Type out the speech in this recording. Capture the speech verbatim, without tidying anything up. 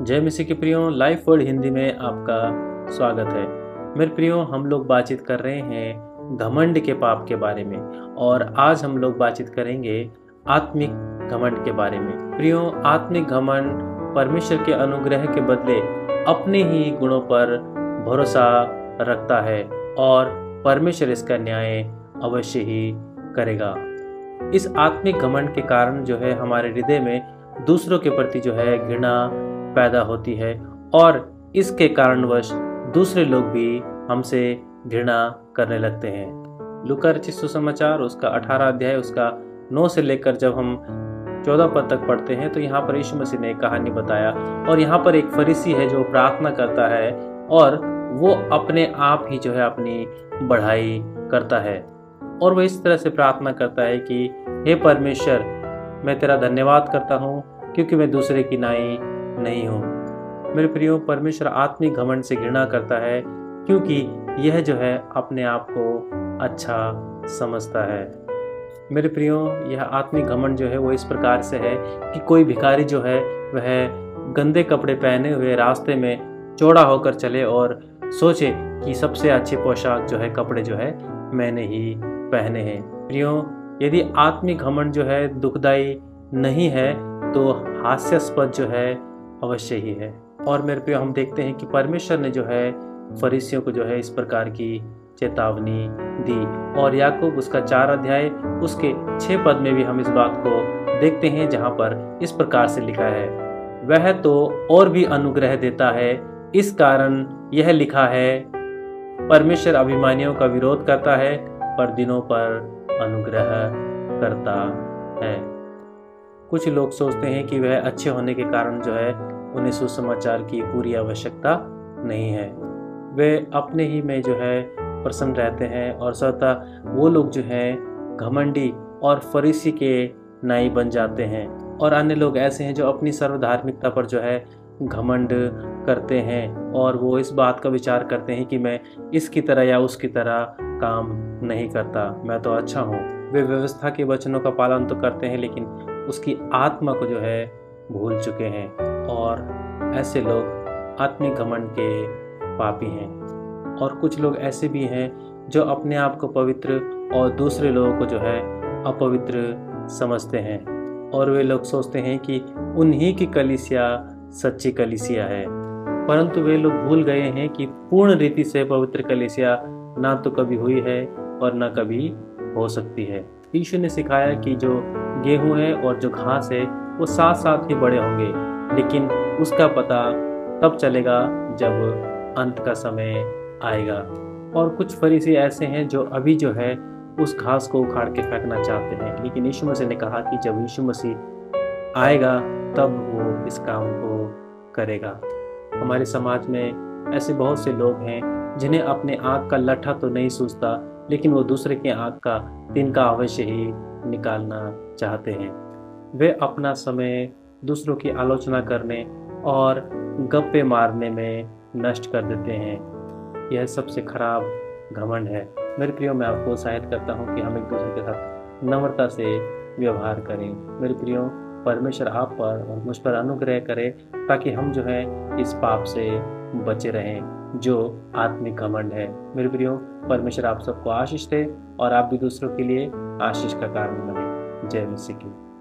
जय मसीह के प्रियो, लाइफ वर्ड हिंदी में आपका स्वागत है। मेरे प्रियो, हम लोग बातचीत कर रहे हैं घमंड के पाप के बारे में और आज हम लोग बातचीत करेंगे आत्मिक घमंड के बारे में। प्रियो, आत्मिक घमंड परमेश्वर के अनुग्रह के बदले अपने ही गुणों पर भरोसा रखता है और परमेश्वर इसका न्याय अवश्य ही करेगा। इस आत्मिक घमंड के कारण जो है हमारे हृदय में दूसरों के प्रति जो है घृणा पैदा होती है और इसके कारणवश दूसरे लोग भी हमसे घृणा करने लगते हैं। लूका रचित सुसमाचार उसका अठारह अध्याय उसका नौ से लेकर जब हम चौदह पद तक पढ़ते हैं तो यहाँ पर यीशु मसीह ने एक कहानी बताया और यहाँ पर एक फरीसी है जो प्रार्थना करता है और वो अपने आप ही जो है अपनी बढ़ाई करता है और वह इस तरह से प्रार्थना करता है कि हे परमेश्वर, मैं तेरा धन्यवाद करता हूँ क्योंकि मैं दूसरे की नाई नहीं हूँ। मेरे प्रियो, परमेश्वर आत्मिक घमंड से घृणा करता है क्योंकि यह जो है अपने आप को अच्छा समझता है। मेरे प्रियो, यह आत्मिक घमंड जो है वो इस प्रकार से है कि कोई भिखारी जो है वह गंदे कपड़े पहने हुए रास्ते में चौड़ा होकर चले और सोचे कि सबसे अच्छे पोशाक जो है कपड़े जो है मैंने ही पहने हैं। प्रियो, यदि आत्मिक घमंड जो है दुखदाई नहीं है तो हास्यास्पद जो है अवश्य ही है। और मेरे प्रियो, हम देखते हैं कि परमेश्वर ने जो है फरीसियों को जो है इस प्रकार की चेतावनी दी और याकूब उसका चार अध्याय उसके छह पद में भी हम इस बात को देखते हैं जहां पर इस प्रकार से लिखा है, वह तो और भी अनुग्रह देता है, इस कारण यह लिखा है, परमेश्वर अभिमानियों का विरोध करता है पर दिनों पर अनुग्रह करता है। कुछ लोग सोचते हैं कि वह अच्छे होने के कारण जो है उन्हें सुसमाचार की पूरी आवश्यकता नहीं है। वे अपने ही में जो है प्रसन्न रहते हैं और स्वतः वो लोग जो हैं घमंडी और फरीसी के नाई बन जाते हैं। और अन्य लोग ऐसे हैं जो अपनी सर्वधार्मिकता पर जो है घमंड करते हैं और वो इस बात का विचार करते हैं कि मैं इसकी तरह या उसकी तरह काम नहीं करता, मैं तो अच्छा हूँ। वे व्यवस्था के वचनों का पालन तो करते हैं लेकिन उसकी आत्मा को जो है भूल चुके हैं और ऐसे लोग आत्मिक घमंड के पापी हैं। और कुछ लोग ऐसे भी हैं जो अपने आप को पवित्र और दूसरे लोगों को जो है अपवित्र समझते हैं और वे लोग सोचते हैं कि उन्हीं की कलीसिया सच्ची कलीसिया है, परंतु वे लोग भूल गए हैं कि पूर्ण रीति से पवित्र कलीसिया ना तो कभी हुई है और ना कभी हो सकती है। यीशु ने सिखाया कि जो गेहूं है और जो घास है वो साथ साथ ही बड़े होंगे, लेकिन उसका पता तब चलेगा जब अंत का समय आएगा। और कुछ फरीसी ऐसे हैं जो अभी जो है उस घास को उखाड़ के फेंकना चाहते हैं, लेकिन यीशु मसीह ने कहा कि जब यीशु मसीह आएगा तब वो इस काम को करेगा। हमारे समाज में ऐसे बहुत से लोग हैं जिन्हें अपने आँख का लट्ठा तो नहीं सूझता, लेकिन वो दूसरे के आँख का तिनका अवश्य ही निकालना चाहते हैं। वे अपना समय दूसरों की आलोचना करने और गप्पे मारने में नष्ट कर देते हैं। यह सबसे खराब घमंड है। मेरे प्रियो, मैं आपको उत्साहित करता हूँ कि हम एक दूसरे के साथ नम्रता से व्यवहार करें। मेरे प्रियो, परमेश्वर आप पर और मुझ पर अनुग्रह करे ताकि हम जो है इस पाप से बचे रहें जो आत्मिक घमंड है। मेरे प्रियो, परमेश्वर आप सबको आशीष दे और आप भी दूसरों के लिए आशीष का कारण बने। जय मसीह की।